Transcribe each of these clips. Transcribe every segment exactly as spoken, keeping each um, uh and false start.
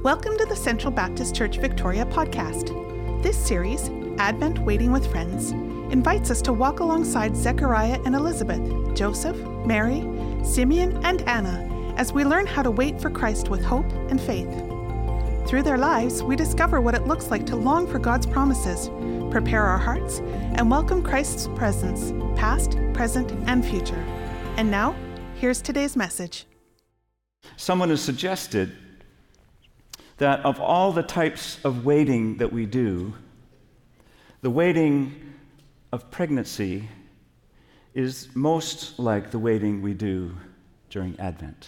Welcome to the Central Baptist Church Victoria podcast. This series, Advent Waiting with Friends, invites us to walk alongside Zechariah and Elizabeth, Joseph, Mary, Simeon, and Anna as we learn how to wait for Christ with hope and faith. Through their lives, we discover what it looks like to long for God's promises, prepare our hearts, and welcome Christ's presence, past, present, and future. And now, here's today's message. Someone has suggested that of all the types of waiting that we do, the waiting of pregnancy is most like the waiting we do during Advent.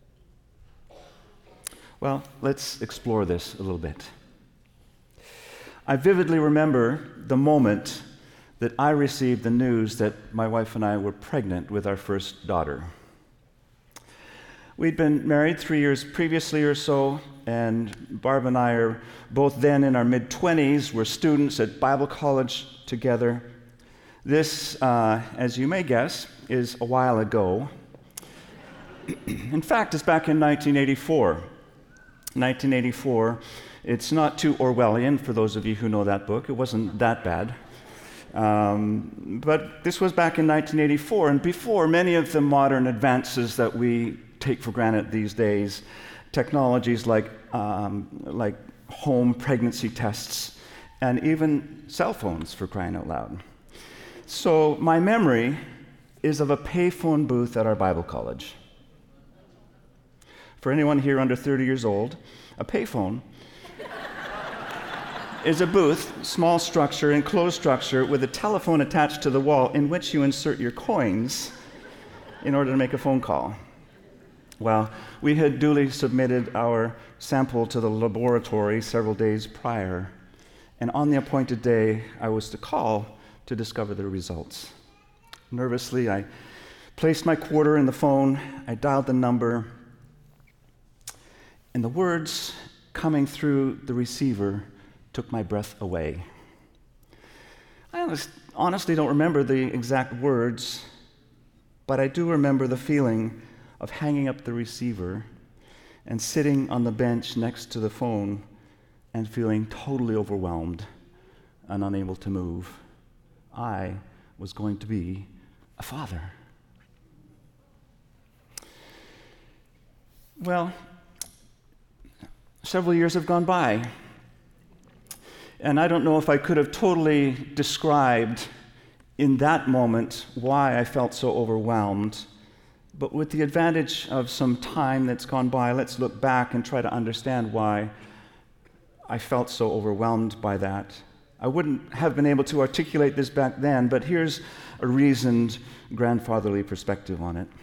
Well, let's explore this a little bit. I vividly remember the moment that I received the news that my wife and I were pregnant with our first daughter. We'd been married three years previously or so, and Barb and I are both then in our mid-twenties. We're students at Bible college together. This, uh, as you may guess, is a while ago. In fact, it's back in nineteen eighty-four. nineteen eighty-four, it's not too Orwellian for those of you who know that book. It wasn't that bad. Um, but this was back in nineteen eighty-four, and before many of the modern advances that we take for granted these days, technologies like um, like home pregnancy tests, and even cell phones, for crying out loud. So my memory is of a payphone booth at our Bible college. For anyone here under thirty years old, a payphone is a booth, small structure, enclosed structure, with a telephone attached to the wall in which you insert your coins in order to make a phone call. Well, we had duly submitted our sample to the laboratory several days prior, and on the appointed day, I was to call to discover the results. Nervously, I placed my quarter in the phone, I dialed the number, and the words coming through the receiver took my breath away. I honest, honestly don't remember the exact words, but I do remember the feeling of hanging up the receiver and sitting on the bench next to the phone and feeling totally overwhelmed and unable to move. I was going to be a father. Well, several years have gone by, and I don't know if I could have totally described in that moment why I felt so overwhelmed. But with the advantage of some time that's gone by, let's look back and try to understand why I felt so overwhelmed by that. I wouldn't have been able to articulate this back then, but here's a reasoned grandfatherly perspective on it.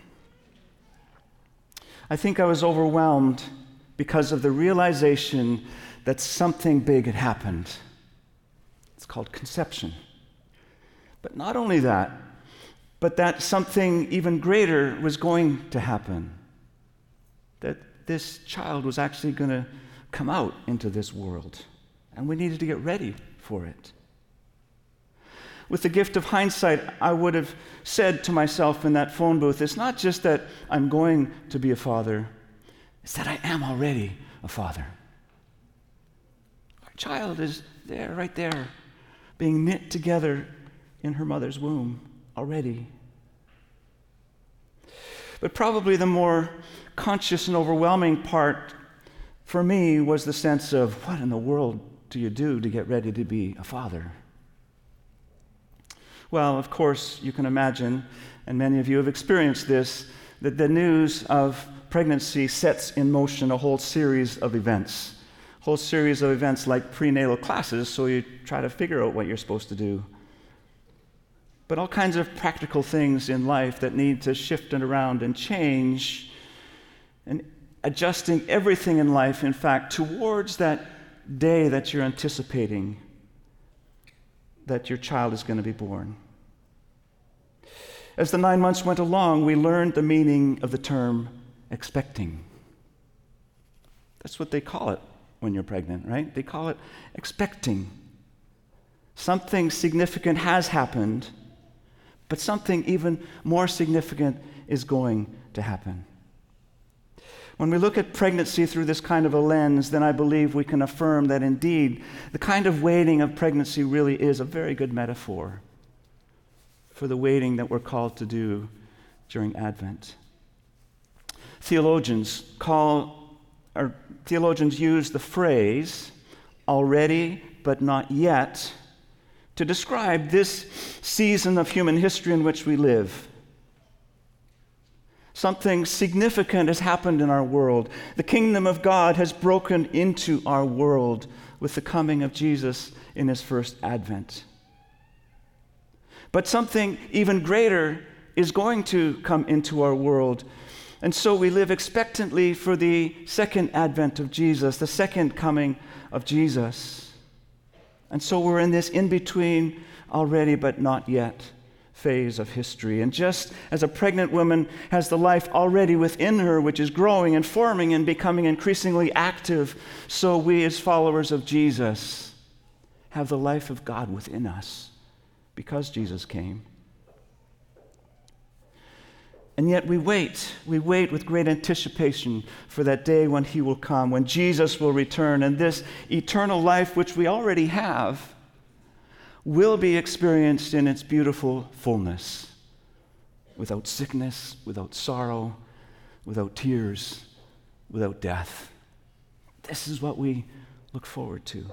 I think I was overwhelmed because of the realization that something big had happened. It's called conception. But not only that, but that something even greater was going to happen. That this child was actually going to come out into this world, and we needed to get ready for it. With the gift of hindsight, I would have said to myself in that phone booth, it's not just that I'm going to be a father, it's that I am already a father. Our child is there, right there, being knit together in her mother's womb already. But probably the more conscious and overwhelming part for me was the sense of, what in the world do you do to get ready to be a father? Well, of course, you can imagine, and many of you have experienced this, that the news of pregnancy sets in motion a whole series of events, a whole series of events like prenatal classes, so you try to figure out what you're supposed to do. But all kinds of practical things in life that need to shift and around and change, and adjusting everything in life, in fact, towards that day that you're anticipating that your child is going to be born. As the nine months went along, we learned the meaning of the term expecting. That's what they call it when you're pregnant, right? They call it expecting. Something significant has happened, but something even more significant is going to happen. When we look at pregnancy through this kind of a lens, then I believe we can affirm that indeed the kind of waiting of pregnancy really is a very good metaphor for the waiting that we're called to do during Advent. Theologians call, or theologians use the phrase already but not yet to describe this season of human history in which we live. Something significant has happened in our world. The kingdom of God has broken into our world with the coming of Jesus in his first advent. But something even greater is going to come into our world. And so we live expectantly for the second advent of Jesus, the second coming of Jesus. And so we're in this in-between already but not yet phase of history. And just as a pregnant woman has the life already within her, which is growing and forming and becoming increasingly active, so we as followers of Jesus have the life of God within us because Jesus came. And yet we wait. We wait with great anticipation for that day when he will come, when Jesus will return, and this eternal life which we already have will be experienced in its beautiful fullness, without sickness, without sorrow, without tears, without death. This is what we look forward to.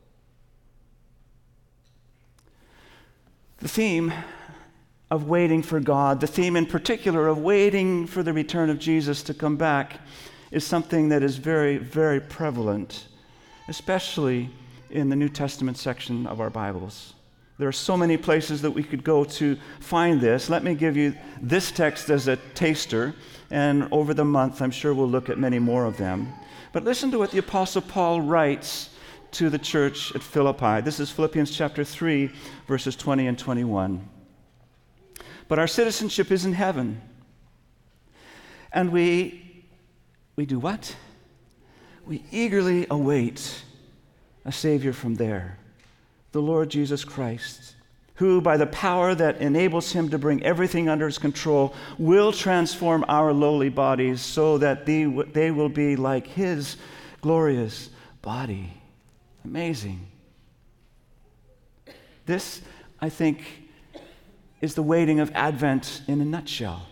The theme of waiting for God, the theme in particular of waiting for the return of Jesus to come back, is something that is very, very prevalent, especially in the New Testament section of our Bibles. There are so many places that we could go to find this. Let me give you this text as a taster, and over the month, I'm sure we'll look at many more of them. But listen to what the Apostle Paul writes to the church at Philippi. This is Philippians chapter three, verses twenty and twenty-one. But our citizenship is in heaven, and we, we do what? We eagerly await a Savior from there, the Lord Jesus Christ, who, by the power that enables him to bring everything under his control, will transform our lowly bodies so that they, they will be like his glorious body. Amazing. This, I think, is the waiting of Advent in a nutshell.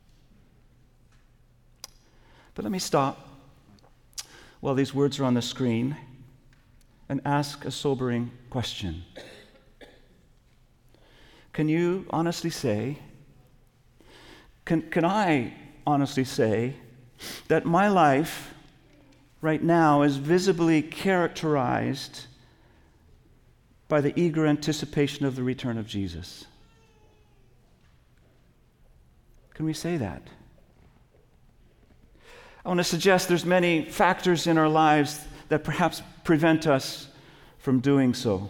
But let me stop while these words are on the screen and ask a sobering question. Can you honestly say, can, can I honestly say that my life right now is visibly characterized by the eager anticipation of the return of Jesus? Can we say that? I want to suggest there's many factors in our lives that perhaps prevent us from doing so.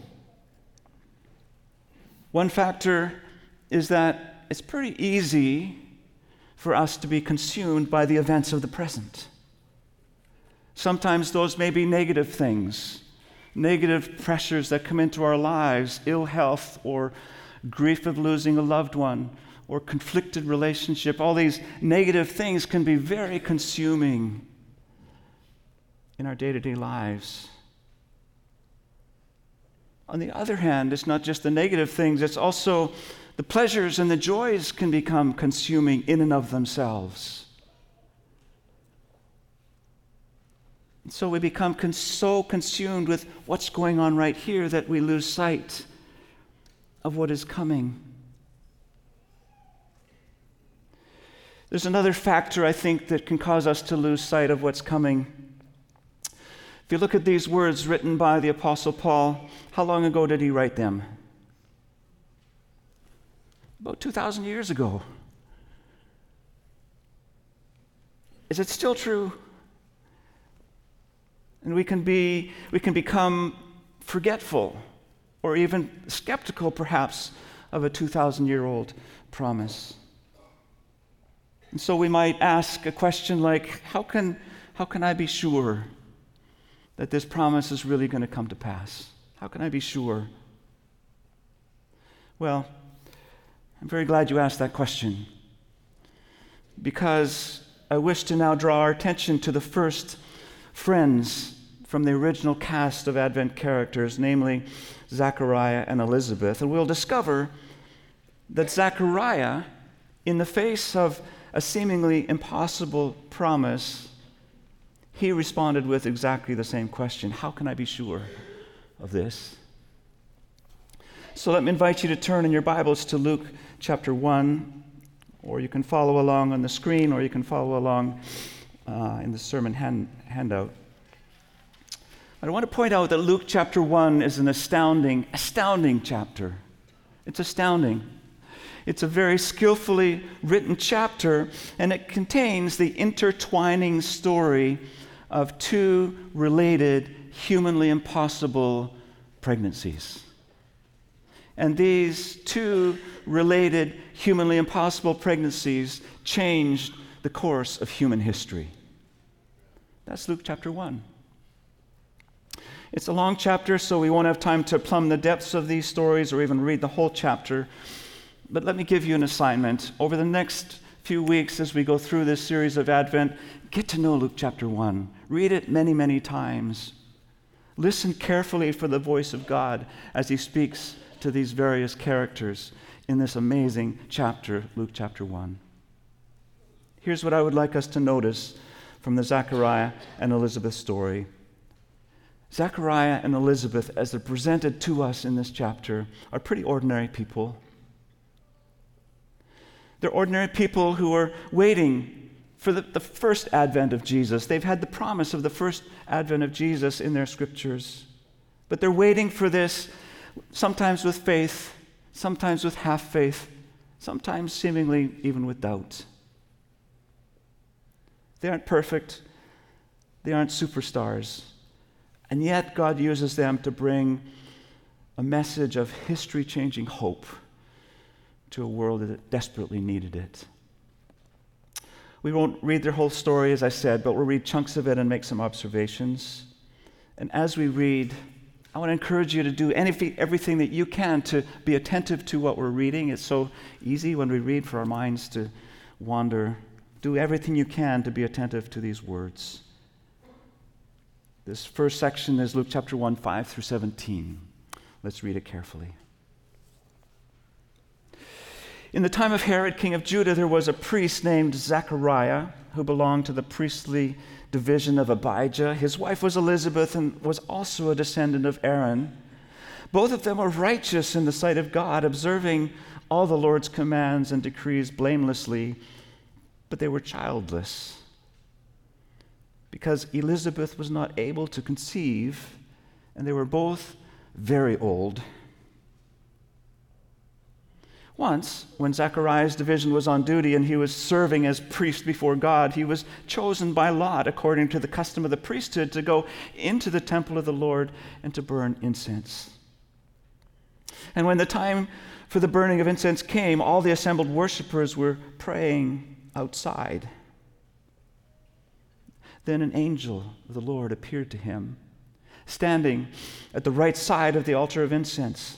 One factor is that it's pretty easy for us to be consumed by the events of the present. Sometimes those may be negative things, negative pressures that come into our lives, ill health or grief of losing a loved one, or conflicted relationship. All these negative things can be very consuming in our day-to-day lives. On the other hand, it's not just the negative things, it's also the pleasures and the joys can become consuming in and of themselves. And so we become cons- so consumed with what's going on right here that we lose sight of what is coming. There's another factor, I think, that can cause us to lose sight of what's coming. If you look at these words written by the Apostle Paul, how long ago did he write them? About two thousand years ago. Is it still true? And we can be, we can become forgetful or even skeptical, perhaps, of a two thousand year old promise. And so we might ask a question like, how can, how can I be sure that this promise is really going to come to pass? How can I be sure? Well, I'm very glad you asked that question, because I wish to now draw our attention to the first friends from the original cast of Advent characters, namely Zechariah and Elizabeth. And we'll discover that Zechariah, in the face of a seemingly impossible promise, he responded with exactly the same question: how can I be sure of this? So let me invite you to turn in your Bibles to Luke chapter one, or you can follow along on the screen, or you can follow along uh, in the sermon hand, handout. I want to point out that Luke chapter one is an astounding, astounding chapter. It's astounding. It's a very skillfully written chapter, and it contains the intertwining story of two related, humanly impossible pregnancies. And these two related, humanly impossible pregnancies changed the course of human history. That's Luke chapter one. It's a long chapter, so we won't have time to plumb the depths of these stories or even read the whole chapter. But let me give you an assignment. Over the next few weeks, as we go through this series of Advent, get to know Luke chapter one. Read it many, many times. Listen carefully for the voice of God as he speaks to these various characters in this amazing chapter, Luke chapter one. Here's what I would like us to notice from the Zechariah and Elizabeth story. Zechariah and Elizabeth, as they're presented to us in this chapter, are pretty ordinary people. They're ordinary people who are waiting for the, the first advent of Jesus. They've had the promise of the first advent of Jesus in their scriptures. But they're waiting for this, sometimes with faith, sometimes with half faith, sometimes seemingly even with doubt. They aren't perfect. They aren't superstars. And yet God uses them to bring a message of history-changing hope to a world that desperately needed it. We won't read their whole story, as I said, but we'll read chunks of it and make some observations. And as we read, I want to encourage you to do anything, everything that you can to be attentive to what we're reading. It's so easy when we read for our minds to wander. Do everything you can to be attentive to these words. This first section is Luke chapter one, five through seventeen. Let's read it carefully. In the time of Herod, king of Judah, there was a priest named Zechariah who belonged to the priestly division of Abijah. His wife was Elizabeth and was also a descendant of Aaron. Both of them were righteous in the sight of God, observing all the Lord's commands and decrees blamelessly, but they were childless. Because Elizabeth was not able to conceive, and they were both very old. Once, when Zechariah's division was on duty and he was serving as priest before God, he was chosen by lot, according to the custom of the priesthood, to go into the temple of the Lord and to burn incense. And when the time for the burning of incense came, all the assembled worshipers were praying outside. Then an angel of the Lord appeared to him, standing at the right side of the altar of incense.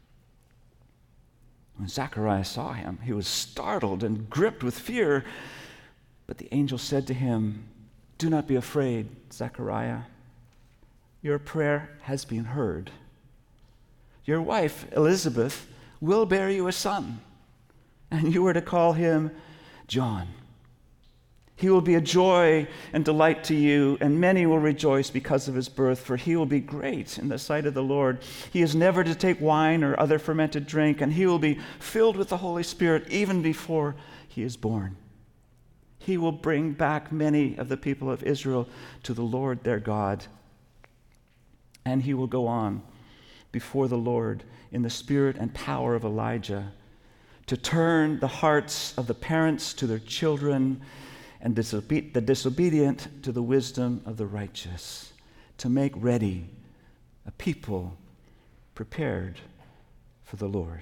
When Zechariah saw him, he was startled and gripped with fear. But the angel said to him, "Do not be afraid, Zechariah. Your prayer has been heard. Your wife, Elizabeth, will bear you a son, and you are to call him John. He will be a joy and delight to you, and many will rejoice because of his birth, for he will be great in the sight of the Lord. He is never to take wine or other fermented drink, and he will be filled with the Holy Spirit even before he is born. He will bring back many of the people of Israel to the Lord their God, and he will go on before the Lord in the spirit and power of Elijah, to turn the hearts of the parents to their children, and disobe- the disobedient to the wisdom of the righteous, to make ready a people prepared for the Lord."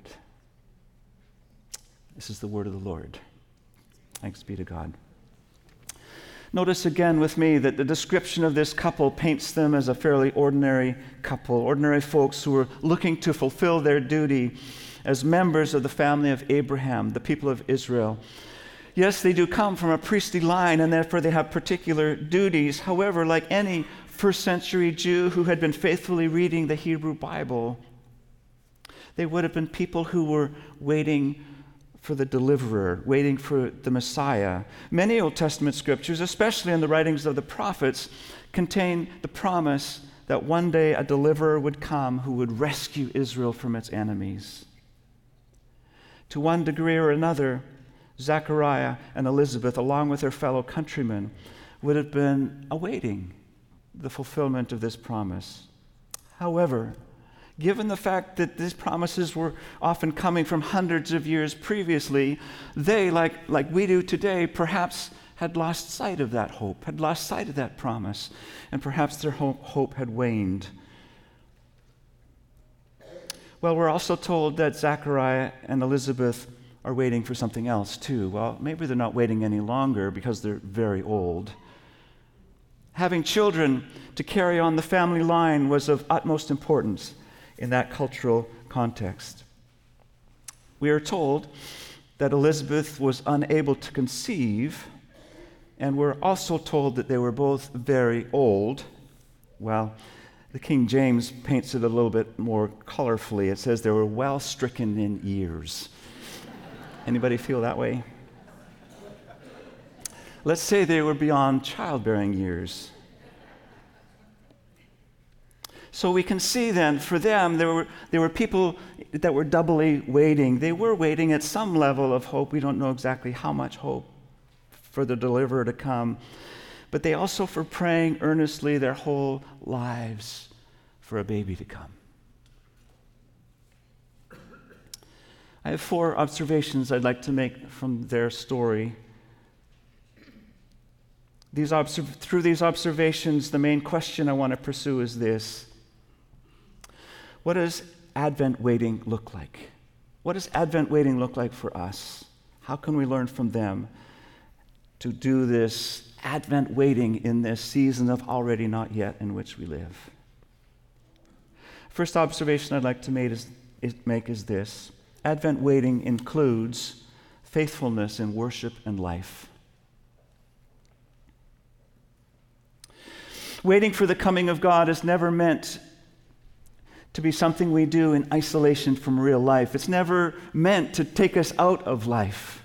This is the word of the Lord. Thanks be to God. Notice again with me that the description of this couple paints them as a fairly ordinary couple, ordinary folks who were looking to fulfill their duty as members of the family of Abraham, the people of Israel. Yes, they do come from a priestly line, and therefore they have particular duties. However, like any first century Jew who had been faithfully reading the Hebrew Bible, they would have been people who were waiting for the deliverer, waiting for the Messiah. Many Old Testament scriptures, especially in the writings of the prophets, contain the promise that one day a deliverer would come who would rescue Israel from its enemies. To one degree or another, Zechariah and Elizabeth, along with their fellow countrymen, would have been awaiting the fulfillment of this promise. However, given the fact that these promises were often coming from hundreds of years previously, they, like, like we do today, perhaps had lost sight of that hope, had lost sight of that promise, and perhaps their hope, hope had waned. Well, we're also told that Zechariah and Elizabeth are waiting for something else too. Well, maybe they're not waiting any longer because they're very old. Having children to carry on the family line was of utmost importance in that cultural context. We are told that Elizabeth was unable to conceive, and we're also told that they were both very old. Well, the King James paints it a little bit more colorfully. It says they were well stricken in years. Anybody feel that way? Let's say they were beyond childbearing years. So we can see then, for them, there were, there were people that were doubly waiting. They were waiting at some level of hope. We don't know exactly how much hope for the deliverer to come. But they also were praying earnestly their whole lives for a baby to come. I have four observations I'd like to make from their story. These observ- through these observations, the main question I want to pursue is this. What does Advent waiting look like? What does Advent waiting look like for us? How can we learn from them to do this Advent waiting in this season of already not yet in which we live? First observation I'd like to make is, is, make is this. Advent waiting includes faithfulness in worship and life. Waiting for the coming of God is never meant to be something we do in isolation from real life. It's never meant to take us out of life.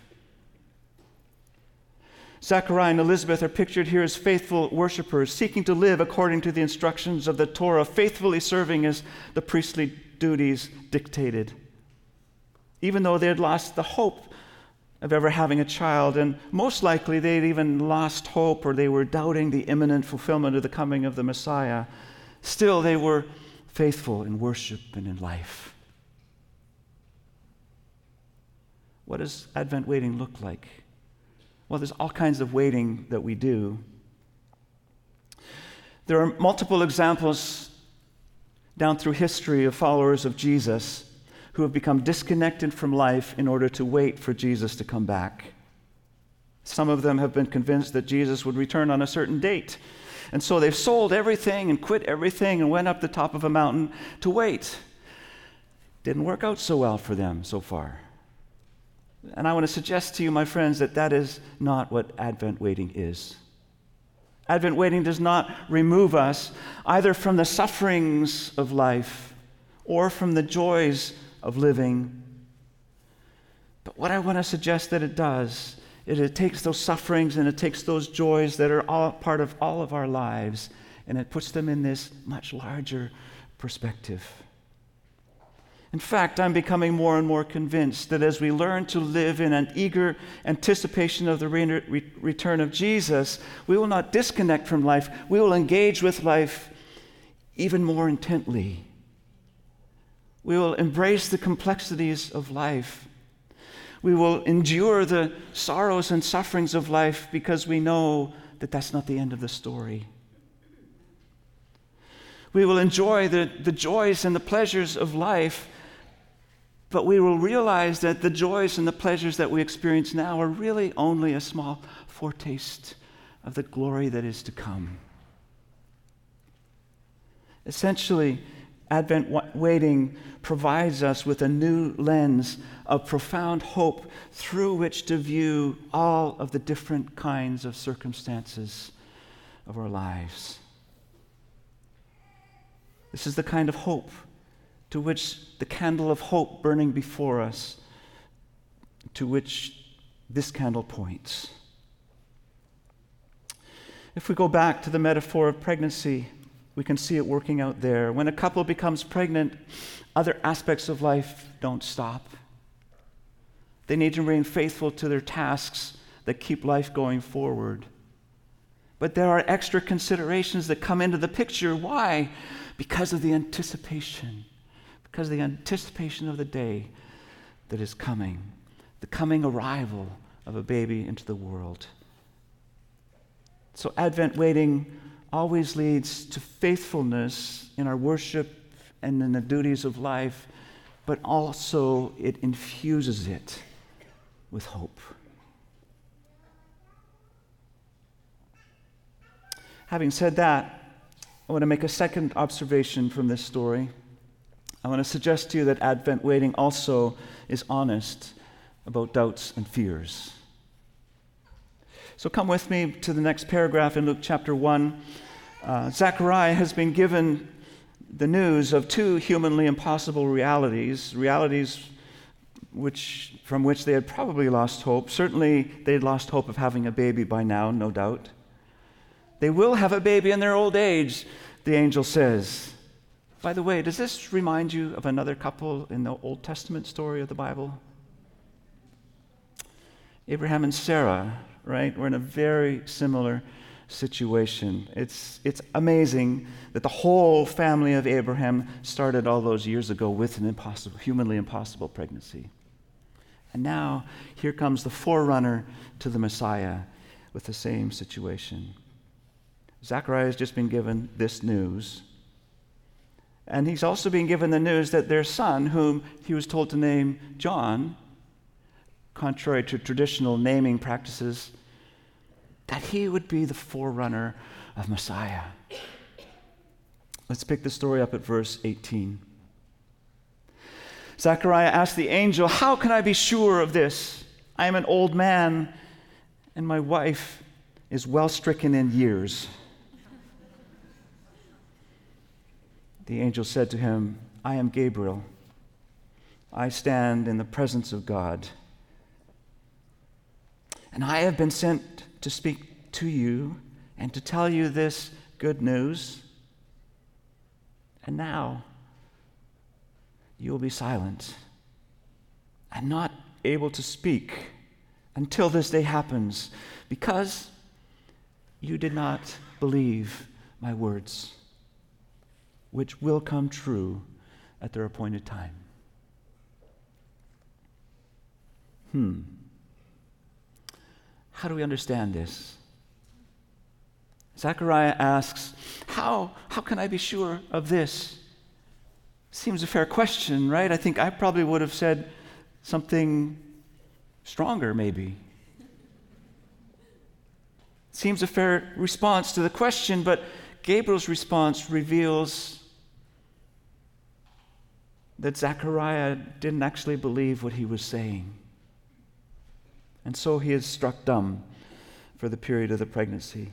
Zechariah and Elizabeth are pictured here as faithful worshipers, seeking to live according to the instructions of the Torah, faithfully serving as the priestly duties dictated. Even though they had lost the hope of ever having a child, and most likely they'd even lost hope or they were doubting the imminent fulfillment of the coming of the Messiah, still they were faithful in worship and in life. What does Advent waiting look like? Well, there's all kinds of waiting that we do. There are multiple examples down through history of followers of Jesus who have become disconnected from life in order to wait for Jesus to come back. Some of them have been convinced that Jesus would return on a certain date. And so they've sold everything and quit everything and went up the top of a mountain to wait. Didn't work out so well for them so far. And I want to suggest to you, my friends, that that is not what Advent waiting is. Advent waiting does not remove us either from the sufferings of life or from the joys of living. But what I want to suggest that it does is it takes those sufferings and it takes those joys that are all part of all of our lives and it puts them in this much larger perspective. In fact, I'm becoming more and more convinced that as we learn to live in an eager anticipation of the re- re- return of Jesus, we will not disconnect from life. We will engage with life even more intently. We will embrace the complexities of life. We will endure the sorrows and sufferings of life because we know that that's not the end of the story. We will enjoy the, the joys and the pleasures of life, but we will realize that the joys and the pleasures that we experience now are really only a small foretaste of the glory that is to come. Essentially, Advent waiting provides us with a new lens of profound hope through which to view all of the different kinds of circumstances of our lives. This is the kind of hope to which the candle of hope burning before us, to which this candle points. If we go back to the metaphor of pregnancy, we can see it working out there. When a couple becomes pregnant, other aspects of life don't stop. They need to remain faithful to their tasks that keep life going forward. But there are extra considerations that come into the picture. Why? Because of the anticipation. Because of the anticipation of the day that is coming. The coming arrival of a baby into the world. So Advent waiting always leads to faithfulness in our worship and in the duties of life, but also it infuses it with hope. Having said that, I want to make a second observation from this story. I want to suggest to you that Advent waiting also is honest about doubts and fears. So come with me to the next paragraph in Luke chapter one. Uh, Zechariah has been given the news of two humanly impossible realities, realities which, from which they had probably lost hope. Certainly, they had lost hope of having a baby by now, no doubt. They will have a baby in their old age, the angel says. By the way, does this remind you of another couple in the Old Testament story of the Bible? Abraham and Sarah, right? We're in a very similar situation. It's, it's amazing that the whole family of Abraham started all those years ago with an impossible, humanly impossible pregnancy. And now, here comes the forerunner to the Messiah with the same situation. Zechariah has just been given this news. And he's also been given the news that their son, whom he was told to name John, contrary to traditional naming practices, that he would be the forerunner of Messiah. Let's pick the story up at verse eighteen. Zechariah asked the angel, "How can I be sure of this? I am an old man, and my wife is well stricken in years." The angel said to him, "I am Gabriel. I stand in the presence of God. And I have been sent to speak to you and to tell you this good news. And now you will be silent and not able to speak until this day happens, because you did not believe my words, which will come true at their appointed time." Hmm. How do we understand this? Zechariah asks, how, how can I be sure of this? Seems a fair question, right? I think I probably would have said something stronger, maybe. Seems a fair response to the question, but Gabriel's response reveals that Zechariah didn't actually believe what he was saying. And so he is struck dumb for the period of the pregnancy.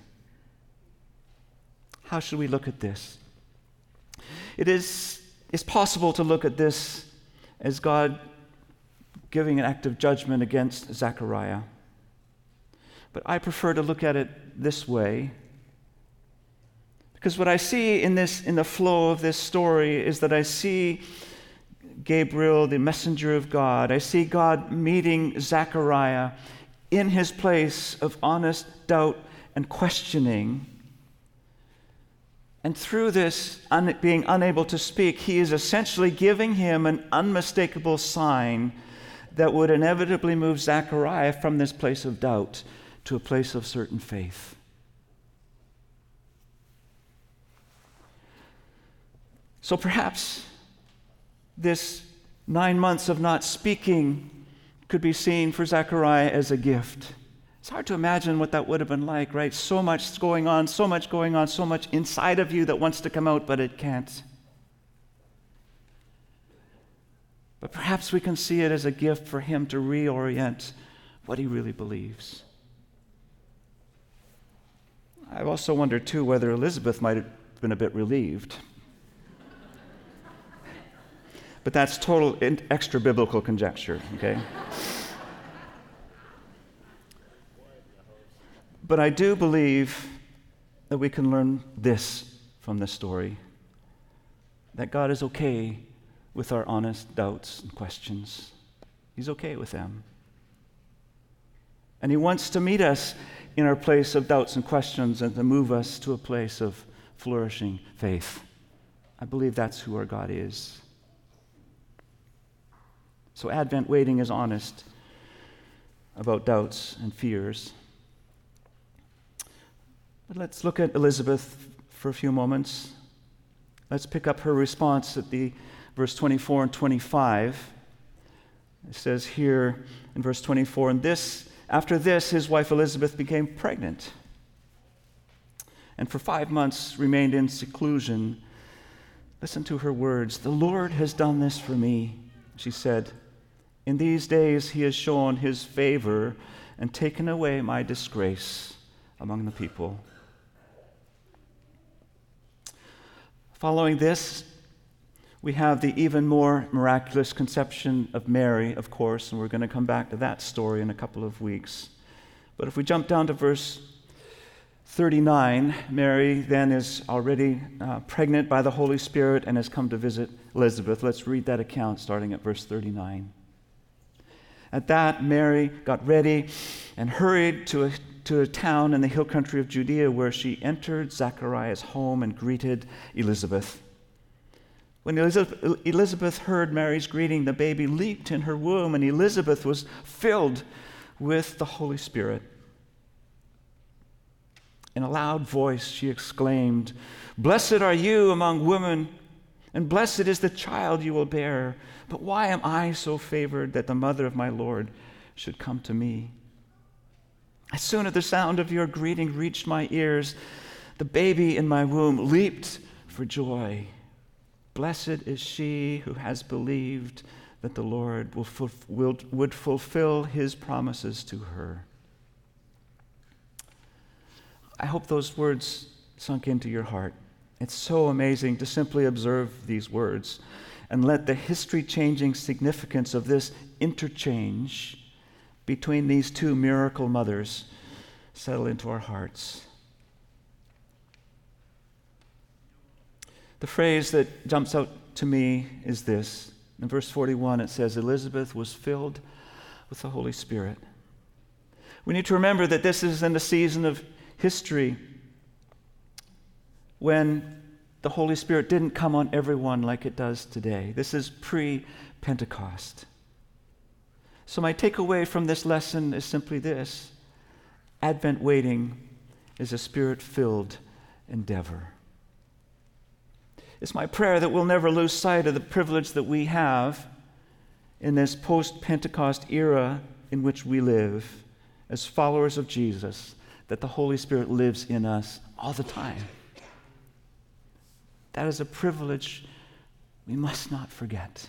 How should we look at this? It is it's possible to look at this as God giving an act of judgment against Zechariah. But I prefer to look at it this way, because what I see in this, in the flow of this story, is that I see Gabriel, the messenger of God. I see God meeting Zechariah in his place of honest doubt and questioning. And through this, un- being unable to speak, he is essentially giving him an unmistakable sign that would inevitably move Zechariah from this place of doubt to a place of certain faith. So perhaps this nine months of not speaking could be seen for Zechariah as a gift. It's hard to imagine what that would have been like, right? So much going on, so much going on, so much inside of you that wants to come out, but it can't. But perhaps we can see it as a gift for him to reorient what he really believes. I also wonder, too, whether Elizabeth might have been a bit relieved. But that's total extra-biblical conjecture, okay? But I do believe that we can learn this from this story, that God is okay with our honest doubts and questions. He's okay with them. And he wants to meet us in our place of doubts and questions and to move us to a place of flourishing faith. I believe that's who our God is. So Advent waiting is honest about doubts and fears. But let's look at Elizabeth for a few moments. Let's pick up her response at the verse twenty-four and twenty-five. It says here in verse twenty-four, and this, after this, his wife Elizabeth became pregnant, and for five months remained in seclusion. Listen to her words. The Lord has done this for me, she said. In these days he has shown his favor and taken away my disgrace among the people. Following this, we have the even more miraculous conception of Mary, of course, and we're going to come back to that story in a couple of weeks. But if we jump down to verse thirty-nine, Mary then is already uh, pregnant by the Holy Spirit and has come to visit Elizabeth. Let's read that account starting at verse thirty-nine. At that, Mary got ready and hurried to a, to a town in the hill country of Judea, where she entered Zachariah's home and greeted Elizabeth. When Elizabeth heard Mary's greeting, the baby leaped in her womb, and Elizabeth was filled with the Holy Spirit. In a loud voice, she exclaimed, "Blessed are you among women, and blessed is the child you will bear. But why am I so favored that the mother of my Lord should come to me? As soon as the sound of your greeting reached my ears, the baby in my womb leaped for joy. Blessed is she who has believed that the Lord will, ful- will would fulfill his promises to her." I hope those words sunk into your heart. It's so amazing to simply observe these words and let the history-changing significance of this interchange between these two miracle mothers settle into our hearts. The phrase that jumps out to me is this. In verse forty-one, it says, Elizabeth was filled with the Holy Spirit. We need to remember that this is in a season of history when the Holy Spirit didn't come on everyone like it does today. This is pre-Pentecost. So my takeaway from this lesson is simply this. Advent waiting is a Spirit-filled endeavor. It's my prayer that we'll never lose sight of the privilege that we have in this post-Pentecost era in which we live as followers of Jesus, that the Holy Spirit lives in us all the time. That is a privilege we must not forget.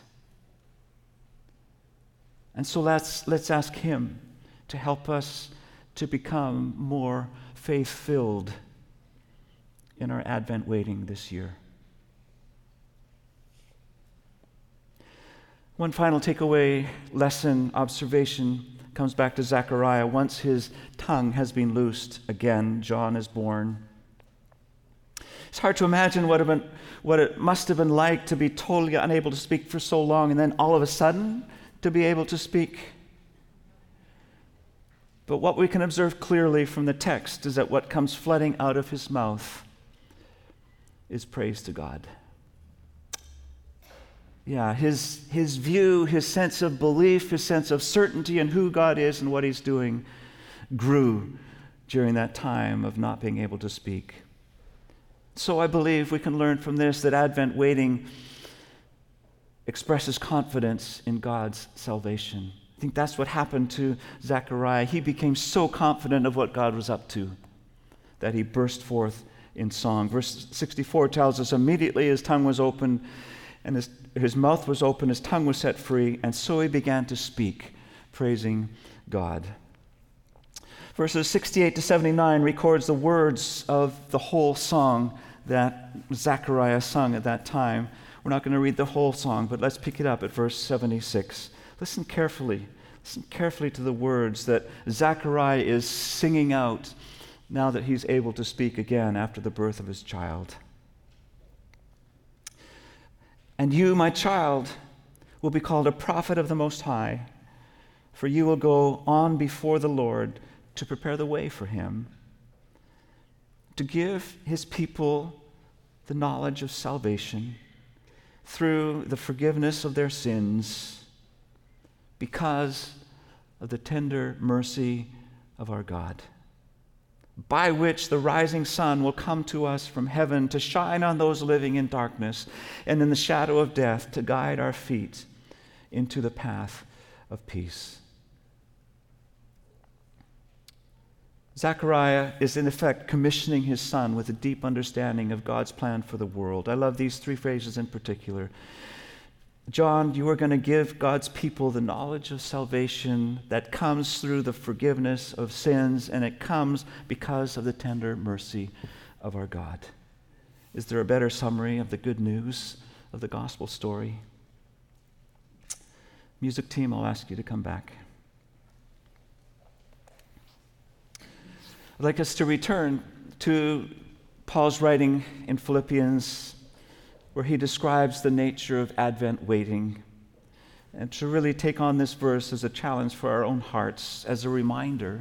And so let's, let's ask him to help us to become more faith-filled in our Advent waiting this year. One final takeaway, lesson, observation comes back to Zechariah. Once his tongue has been loosed again, John is born. It's hard to imagine what, have been, what it must have been like to be totally unable to speak for so long and then all of a sudden to be able to speak. But what we can observe clearly from the text is that what comes flooding out of his mouth is praise to God. Yeah, his, his view, his sense of belief, his sense of certainty in who God is and what he's doing grew during that time of not being able to speak. So I believe we can learn from this that Advent waiting expresses confidence in God's salvation. I think that's what happened to Zechariah. He became so confident of what God was up to that he burst forth in song. Verse sixty-four tells us, immediately his tongue was opened and his, his mouth was open, his tongue was set free, and so he began to speak, praising God. Verses sixty-eight to seventy-nine records the words of the whole song that Zechariah sung at that time. We're not going to read the whole song, but let's pick it up at verse seventy-six. Listen carefully. Listen carefully to the words that Zechariah is singing out now that he's able to speak again after the birth of his child. And you, my child, will be called a prophet of the Most High, for you will go on before the Lord to prepare the way for him, to give his people the knowledge of salvation through the forgiveness of their sins because of the tender mercy of our God, by which the rising sun will come to us from heaven to shine on those living in darkness and in the shadow of death, to guide our feet into the path of peace. Zechariah is in effect commissioning his son with a deep understanding of God's plan for the world. I love these three phrases in particular. John, you are going to give God's people the knowledge of salvation that comes through the forgiveness of sins, and it comes because of the tender mercy of our God. Is there a better summary of the good news of the gospel story? Music team, I'll ask you to come back. I'd like us to return to Paul's writing in Philippians, where he describes the nature of Advent waiting, and to really take on this verse as a challenge for our own hearts, as a reminder.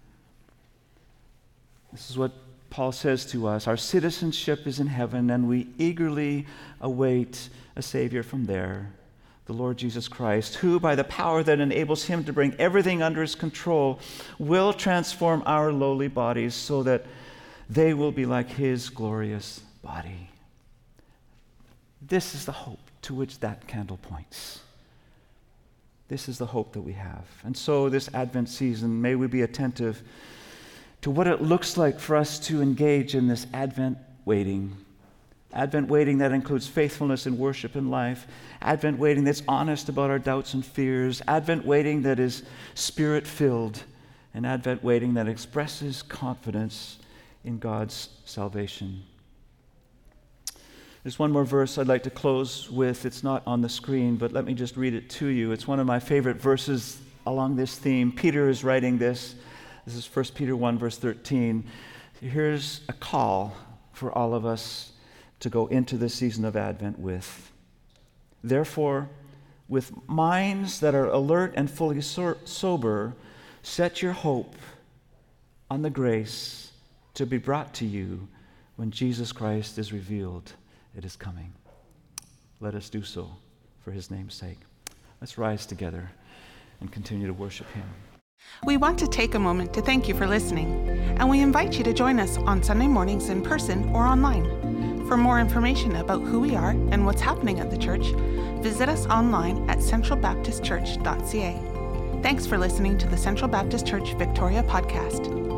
This is what Paul says to us: our citizenship is in heaven, and we eagerly await a Savior from there, the Lord Jesus Christ, who, by the power that enables him to bring everything under his control, will transform our lowly bodies so that they will be like his glorious body. This is the hope to which that candle points. This is the hope that we have. And so this Advent season, may we be attentive to what it looks like for us to engage in this Advent waiting. Advent waiting that includes faithfulness in worship and life. Advent waiting that's honest about our doubts and fears. Advent waiting that is spirit-filled. And Advent waiting that expresses confidence in God's salvation. There's one more verse I'd like to close with. It's not on the screen, but let me just read it to you. It's one of my favorite verses along this theme. Peter is writing this. This is First Peter one, verse thirteen. Here's a call for all of us to go into this season of Advent with. Therefore, with minds that are alert and fully so- sober, set your hope on the grace to be brought to you when Jesus Christ is revealed. It is coming. Let us do so for his name's sake. Let's rise together and continue to worship him. We want to take a moment to thank you for listening, and we invite you to join us on Sunday mornings in person or online. For more information about who we are and what's happening at the church, visit us online at central baptist church dot c a. Thanks for listening to the Central Baptist Church Victoria podcast.